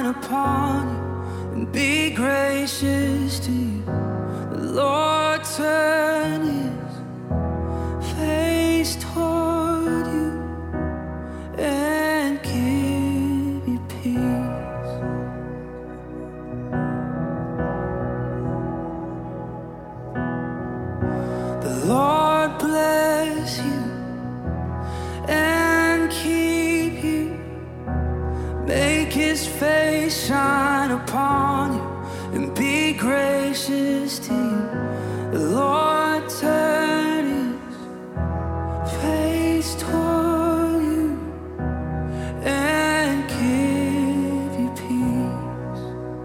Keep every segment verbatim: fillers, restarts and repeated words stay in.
shine upon you and be gracious to you. The Lord turn his face toward you and give you peace. The Lord bless you and keep you, make his face shine upon you and be gracious to you. The Lord turn his face toward you and give you peace.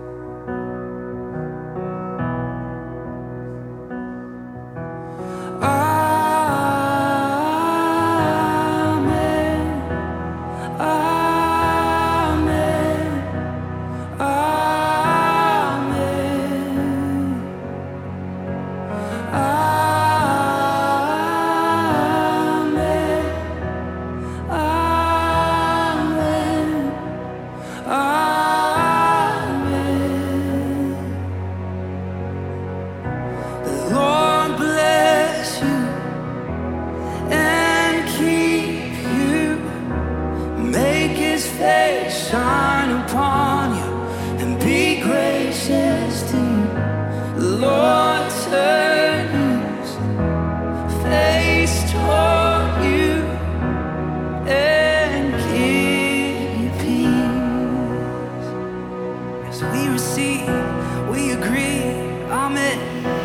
Shine upon you and be gracious to you. The Lord turn his face toward you and give you peace. As we receive, we agree. Amen.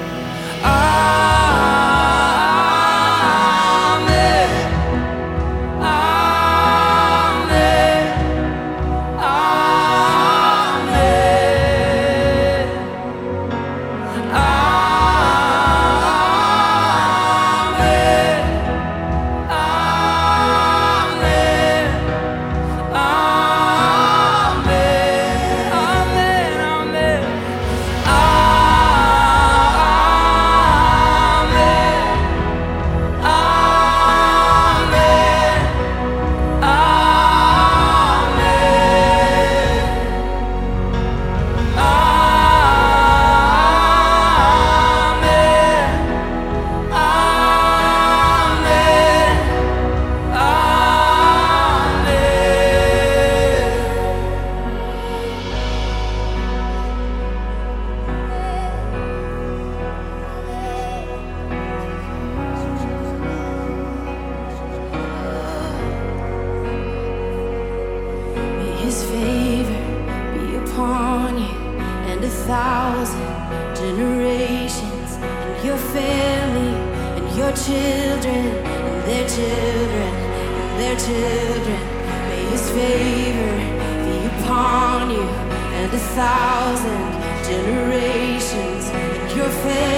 His favor be upon you and a thousand generations, and your family and your children and their children and their children. May his favor be upon you and a thousand generations, and your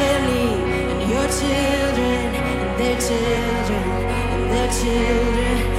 family and your children and their children and their children.